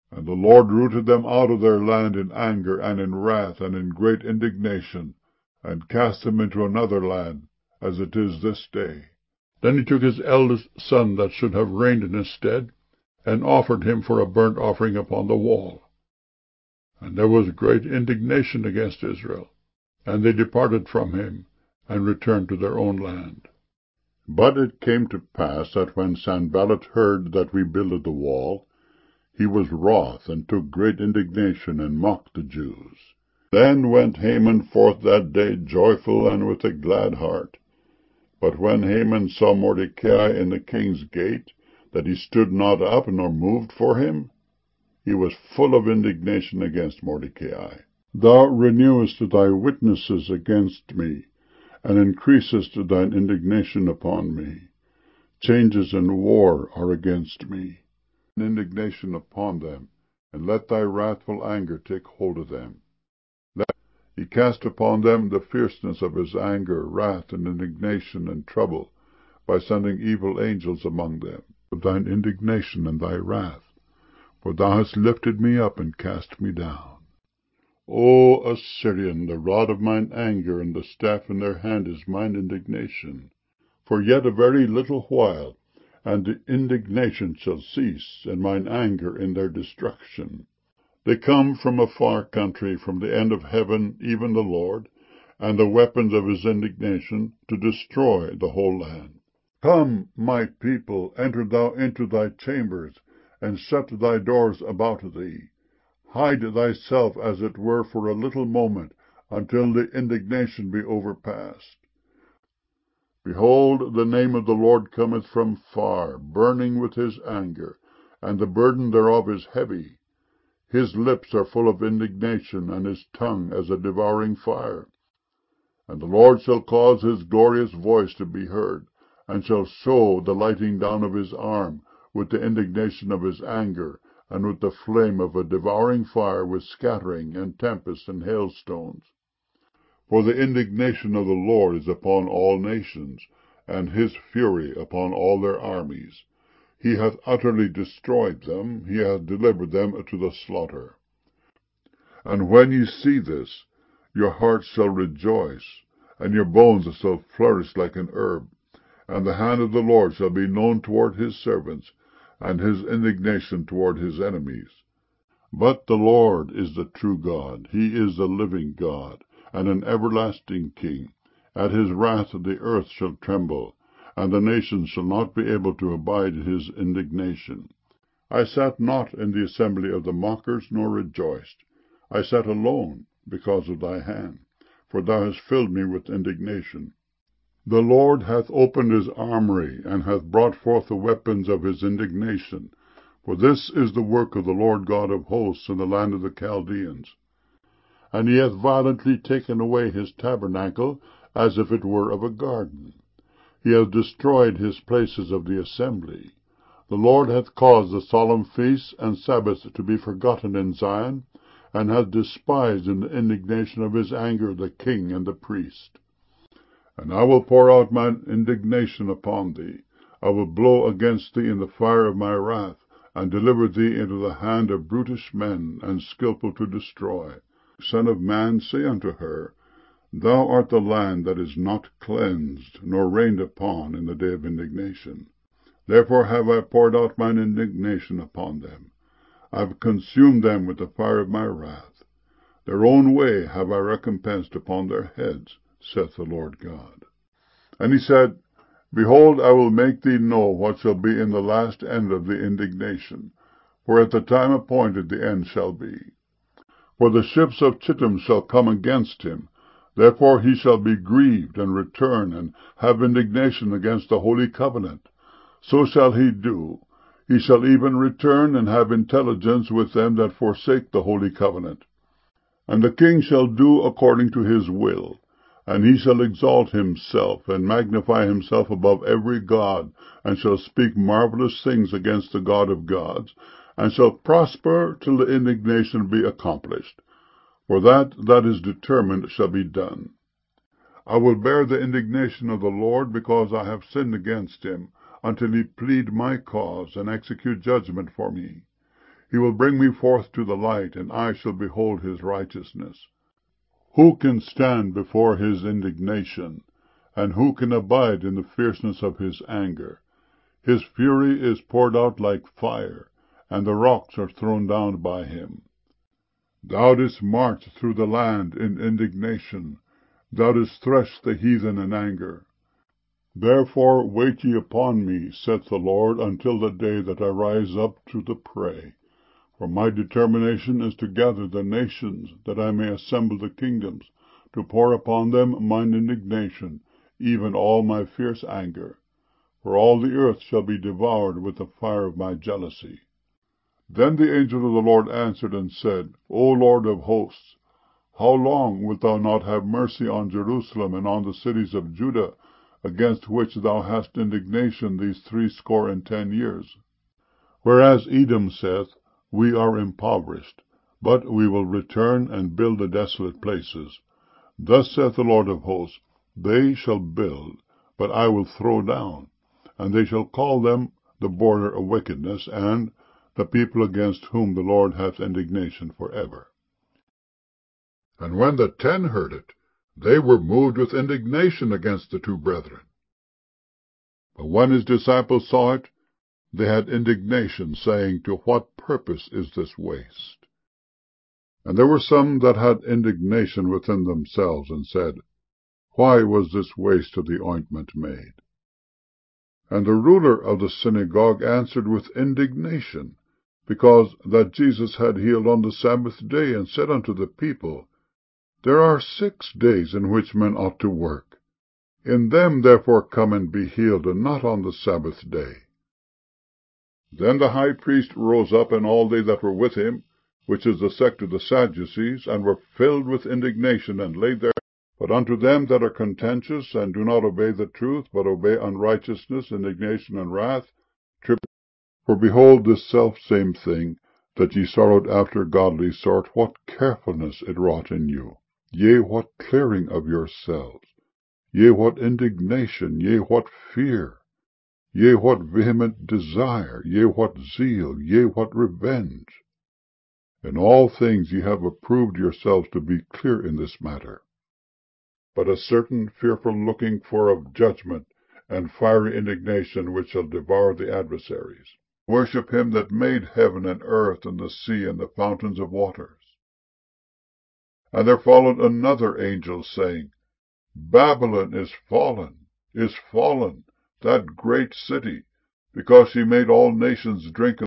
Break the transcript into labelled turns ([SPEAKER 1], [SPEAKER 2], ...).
[SPEAKER 1] And the Lord rooted them out of their land in anger and in wrath and in great indignation, and cast them into another land, as it is this day. Then he took his eldest son that should have reigned in his stead, and offered him for a burnt offering upon the wall. And there was great indignation against Israel, and they departed from him, and returned to their own land. But it came to pass that when Sanballat heard that we builded the wall, he was wroth, and took great indignation, and mocked the Jews. Then went Haman forth that day joyful and with a glad heart. But when Haman saw Mordecai in the king's gate, that he stood not up nor moved for him, he was full of indignation against Mordecai. Thou renewest thy witnesses against me, and increasest thine indignation upon me. Changes in war are against me. Indignation upon them, and let thy wrathful anger take hold of them. He cast upon them the fierceness of his anger, wrath, and indignation, and trouble, by sending evil angels among them, of thine indignation and thy wrath. For thou hast lifted me up and cast me down. O Assyrian, the rod of mine anger and the staff in their hand is mine indignation. For yet a very little while, and the indignation shall cease, and mine anger in their destruction. They come from a far country, from the end of heaven, even the Lord, and the weapons of his indignation, to destroy the whole land. Come, my people, enter thou into thy chambers, and shut thy doors about thee. Hide thyself, as it were, for a little moment, until the indignation be overpast. Behold, the name of the Lord cometh from far, burning with his anger, and the burden thereof is heavy. His lips are full of indignation, and his tongue as a devouring fire. And the Lord shall cause his glorious voice to be heard, and shall show the lighting down of his arm, with the indignation of his anger, and with the flame of a devouring fire, with scattering, and tempest, and hailstones. For the indignation of the Lord is upon all nations, and his fury upon all their armies. He hath utterly destroyed them, he hath delivered them to the slaughter. And when ye see this, your hearts shall rejoice, and your bones shall flourish like an herb. And the hand of the Lord shall be known toward his servants, and his indignation toward his enemies. But the Lord is the true God, he is the living God, and an everlasting King. At his wrath the earth shall tremble, and the nations shall not be able to abide his indignation. I sat not in the assembly of the mockers, nor rejoiced. I sat alone, because of thy hand, for thou hast filled me with indignation. The Lord hath opened his armory, and hath brought forth the weapons of his indignation. For this is the work of the Lord God of hosts in the land of the Chaldeans. And he hath violently taken away his tabernacle, as if it were of a garden. He hath destroyed his places of the assembly. The Lord hath caused the solemn feasts and Sabbaths to be forgotten in Zion, and hath despised in the indignation of his anger the king and the priest. And I will pour out mine indignation upon thee. I will blow against thee in the fire of my wrath, and deliver thee into the hand of brutish men, and skillful to destroy. Son of man, say unto her, Thou art the land that is not cleansed, nor rained upon in the day of indignation. Therefore have I poured out mine indignation upon them. I have consumed them with the fire of my wrath. Their own way have I recompensed upon their heads, saith the Lord God. And he said, Behold, I will make thee know what shall be in the last end of the indignation, for at the time appointed the end shall be. For the ships of Chittim shall come against him, therefore he shall be grieved, and return, and have indignation against the holy covenant. So shall he do. He shall even return, and have intelligence with them that forsake the holy covenant. And the king shall do according to his will, and he shall exalt himself, and magnify himself above every god, and shall speak marvelous things against the God of gods, and shall prosper till the indignation be accomplished. For that is determined shall be done. I will bear the indignation of the Lord, because I have sinned against him, until he plead my cause, and execute judgment for me. He will bring me forth to the light, and I shall behold his righteousness. Who can stand before his indignation? And who can abide in the fierceness of his anger? His fury is poured out like fire, and the rocks are thrown down by him. Thou didst march through the land in indignation. Thou didst thresh the heathen in anger. Therefore wait ye upon me, saith the Lord, until the day that I rise up to the prey. For my determination is to gather the nations, that I may assemble the kingdoms, to pour upon them mine indignation, even all my fierce anger. For all the earth shall be devoured with the fire of my jealousy. Then the angel of the Lord answered and said, O Lord of hosts, how long wilt thou not have mercy on Jerusalem and on the cities of Judah, against which thou hast indignation these 70 years? Whereas Edom saith, We are impoverished, but we will return and build the desolate places. Thus saith the Lord of hosts, They shall build, but I will throw down, and they shall call them the border of wickedness, and the people against whom the Lord hath indignation for ever. And when the 10 heard it, they were moved with indignation against the 2 brethren. But when his disciples saw it, they had indignation, saying, To what purpose is this waste? And there were some that had indignation within themselves, and said, Why was this waste of the ointment made? And the ruler of the synagogue answered with indignation, because that Jesus had healed on the Sabbath day, and said unto the people, There are 6 days in which men ought to work. In them therefore come and be healed, and not on the Sabbath day. Then the high priest rose up, and all they that were with him, which is the sect of the Sadducees, and were filled with indignation, and laid their... But unto them that are contentious, and do not obey the truth, but obey unrighteousness, indignation, and wrath, For behold, this selfsame thing, that ye sorrowed after godly sort, what carefulness it wrought in you! Yea, what clearing of yourselves! Yea, what indignation! Yea, what fear! Yea, what vehement desire! Yea, what zeal! Yea, what revenge! In all things ye have approved yourselves to be clear in this matter. But a certain fearful looking for of judgment, and fiery indignation, which shall devour the adversaries. Worship him that made heaven and earth and the sea and the fountains of waters. And there followed another angel, saying, Babylon is fallen, that great city, because she made all nations drink